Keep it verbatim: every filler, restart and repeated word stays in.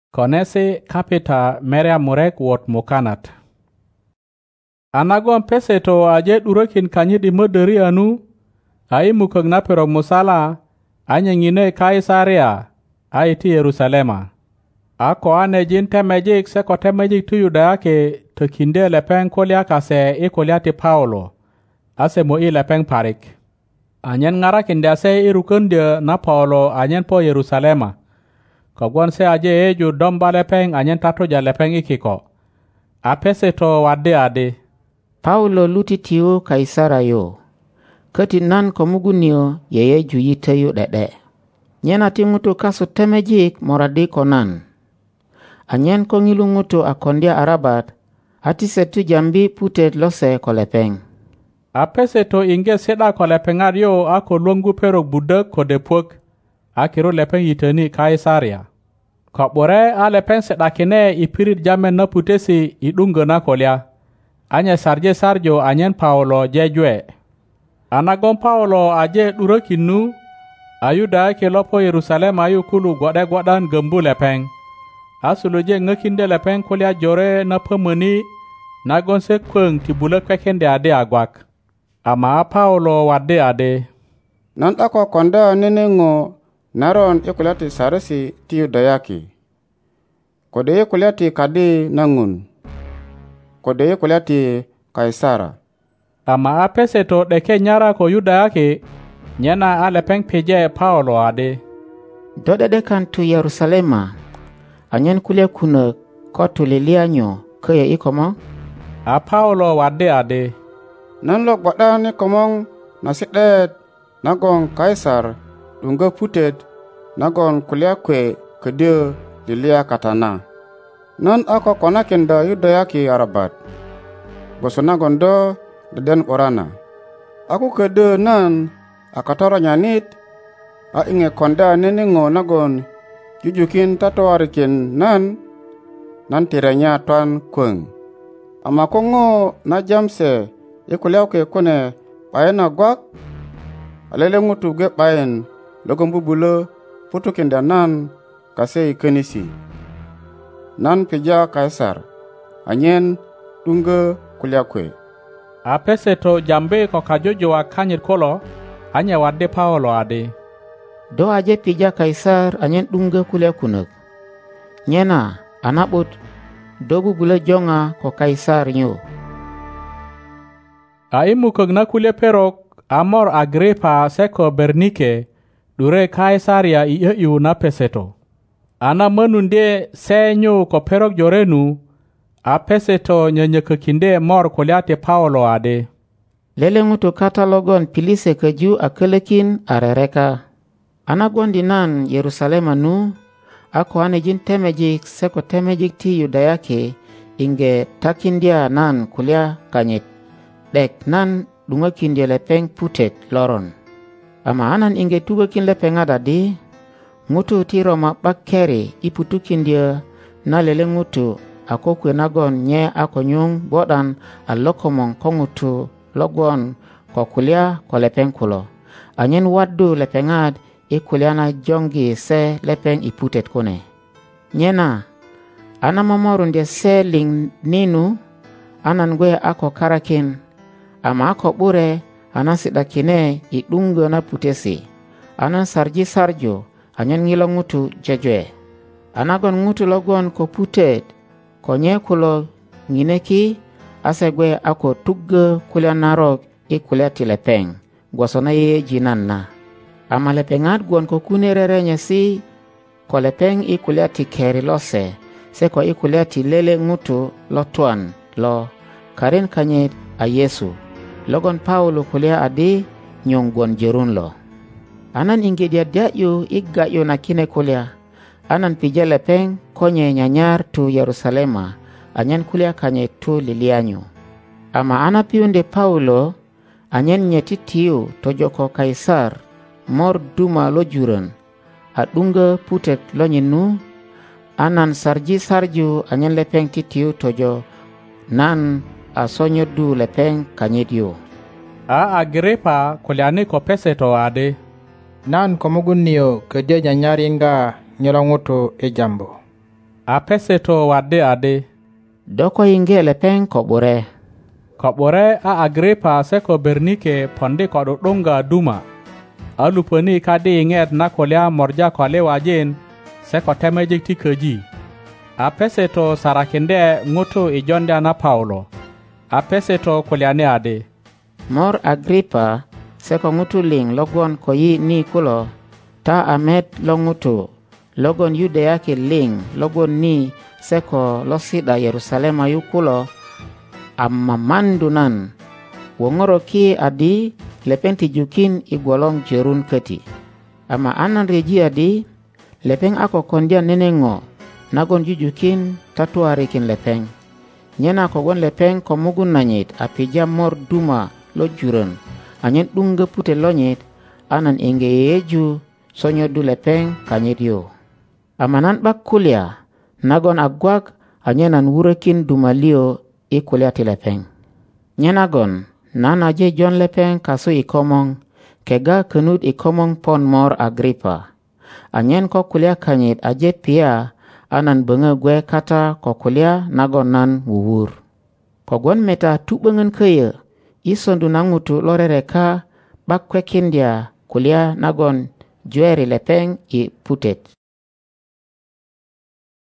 Konesi kapita meria murek wot mukanat. Anagon peseto aje durokin kanyidi moderi anu, ai mukag na perog musala, anya ngine Kaisaria, ai ti Yerusalema. Ako ane jin temejik se ko temejik tu Yudayake to kinde lepeng kolya kase i kolya ti Paulo, ase mo i lepeng parik. Anyen ngara kinde ase i rukundia na Paulo anyen po Yerusalema. Kogwan se aje eju domba lepeng anyen tatoja lepeng ikiko. Apeseto wade ade. Paulo lutitiyo Kaisara yo. Kati nan komugunio yeye juyiteyo dede. Nyena tingutu kaso temejik moradi konan. Anyen kongilu ngutu akondia Arabat, hati setu jambi putet lose kolepeng. Apeseto inge seda kolepengar yo ako longu perok budak kodepuk, akiro lepeng yiteni Kaisaria. Kopore a lepeng seda kine ipirit jamen na putesi idunga na kolya. Anya sarje sarjo anyen Paulo jejwe. Anagon Paulo aje durakinu, ayuda ke lopo Yerusalem ayu kulu gwade gwadan gembu lepeng. Asuluje ngekinde lepeng kolya jore na pemeni, nagon se kweng tibule kwekende ade agwak. Ama Paulo wade ade. Nan ako konda nenengo naron ikulati sarasi ti Yudayaki. Kode ikulati kadi nangun. Kode ikulati Kaisara. Ama apeseto deke nyara ko Yudayaki, nyena alepeng peje Paulo ade. Dode dekan tu Yerusalema, anyen kulia kuna kotu lilianyo kaya ikomo? A Paulo wade ade. Nan lok bada ni komong nasikdet nagon Kaisar dunga putet nagon kulia kwe kedia lilia katana. Nan ako konakin da Yudayaki Arabat. Gosonagon do deden orana. Aku kedia nan akatara nyanit a inge konda nenengo nagon jujukin tatawarikin nan nan tiranya tuan kweng. Ama kongo na jamse ikuliao ke kone paena gwak alele ngutu ge paen logombu bulo putukin da nan kase ikenisi. Nan pija Kaisar anyen dunga kuliao kwe. Apeseto jambe ko kajojo wa kanyit kolo, anya wade Paulo ade. Do aje pija Kaisar anyen dunga kulia kunak. Nyena anabut dogu gula jonga ko Kaisar nyo. Aimu kogna kulia perok Amor Agripa seko Bernike dure Kaisaria iya iu na peseto. Ana menunde senyo ko perok jorenu a peseto nyenye kinde mor kuliate Paulo ade. Lele ngutu katalogon pilise keju akelekin arereka. Anagondi nan Yerusalema nu, ako anejin temejik seko temejik ti Yudayake inge takindia nan kulia kanyit. Dek nan dunga kindia lepeng putet loron. Ama anan inge tuga kin lepeng adadi, ngutu ti Roma bakkeri iputu kindia na lele ngutu ako kwe nagon nye ako nyung bodan alokomong kongutu logon ko kulia ko lepeng kulo. Anyen wadu lepengad ikuliana jongi se lepeng iputet kone. Nyena, ana mamorun dia se ling ninu, anan gue ako karakin, ama ako bure, anan sidakine idungo na putesi, anan sarji sarjo, anyan ngilo ngutu jejwe. Anagon ngutu logon ko putet, ko nye kulo ngineki, ase gue ako tugge kulia narok ikulia tilepeng, gwasona ye jinan na. Ama lepengat guan ko kunerere nyesi, ko lepeng ikulia ti keri lose, se ko ikulia ti lele ngutu lo tuan lo, karin kanyit a Yesu, logon Paulo kulia adi nyong guan jerun lo. Anan inge dia dia yu igga yu nakine kulia, anan pija lepeng konye nyanyar tu Yerusalema, anyan kulia kanye tu lilianyo. Ama anapiunde Paulo, anyan nyetitiu tojoko Kaisar, mor duma lo juran, adunga putet lo nyinu, anan sarji sarju anyan lepeng titiu tojo, nan asonyo du lepeng kanyedyo. A Agripa kuliani ko peseto ade. Nan komugunniyo kedia nyanyaringa nyolonguto e jambo. A Peseto wadde ade. Doko inge lepeng ko bure. Ko bure a Agripa se ko Bernike pondi ko dunga duma. Aluponi kadi inget na kolya morja kole wajen se ko temejik ti koji. A Peseto sarakinde ngutu ijonde na Paulo. A Peseto kolyane ade. Mor Agripa se ko ngutu ling logon ko yi ni kulo ta amet lo ngutu logon Yudea ke ling logon ni se ko losida Yerusalema yu kulo amma mandunan wongoro ki adi lepenti jukin igwolong jerun keti ama anan reji adi lepeng ako kondia nenengo nagon jujukin tatuarikin lepeng nyena ko gon lepeng ko mugun nanyit apija mor duma lo juren anyet dunga pute lonyit anan inge yeju sonyo du lepeng kanyit yo amanan bak kulia nagon agwag anyenan wurekin dumalio i kulia ti lepeng nyenagon nana je jon lepeng kasu ikomong kega kenut ikomong pon Mor Agripa anyen ko kulia kanyit aje pia anan benga gwe kata ko kulia nagon nan wuwur ko gon meta tubengen keye isondu nangutu lorereka bak kwekin dia kulia nagon jueri lepeng i putet